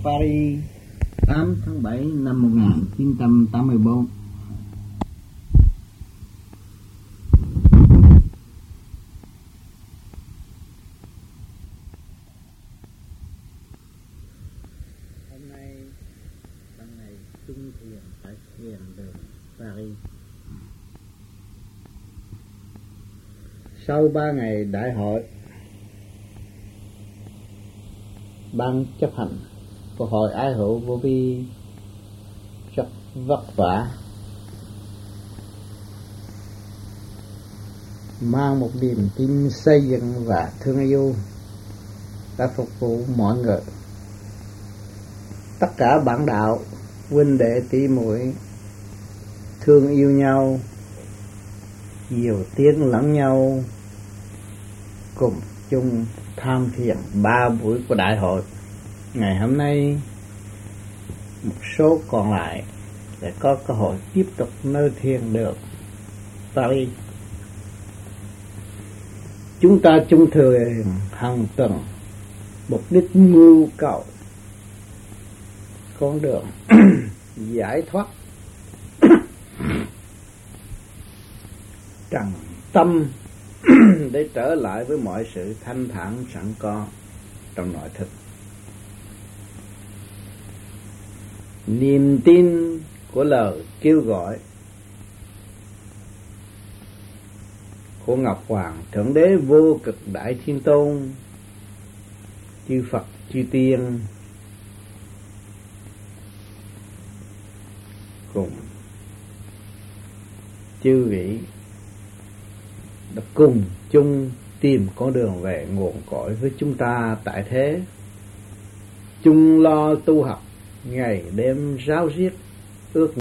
Paris 8 tháng 7 năm 1984. Hôm nay ban ngày trung thiền tại thiền đường Paris. Sau 3 ngày đại hội, ban chấp hành của hội ái hữu vô vi rất vất vả, mang một niềm tin xây dựng và thương yêu đã phục vụ mọi người. Tất cả bạn đạo, huynh đệ tỷ muội thương yêu nhau, nhiều tiếng lẫn nhau, cùng chung tham thiền 3 buổi của đại hội. Ngày hôm nay một số còn lại để có cơ hội tiếp tục nơi thiền đường Paris. Chúng ta chung thiền hàng tuần, mục đích mưu cầu con đường giải thoát trần tâm để trở lại với mọi sự thanh thản sẵn có trong nội thức. Niềm tin của lời kêu gọi của Ngọc Hoàng Thượng Đế Vô Cực Đại Thiên Tôn, chư Phật chư Tiên cùng chư vị đã cùng chung tìm con đường về nguồn cội với chúng ta tại thế, chung lo tu học, ngày đêm ráo riết ước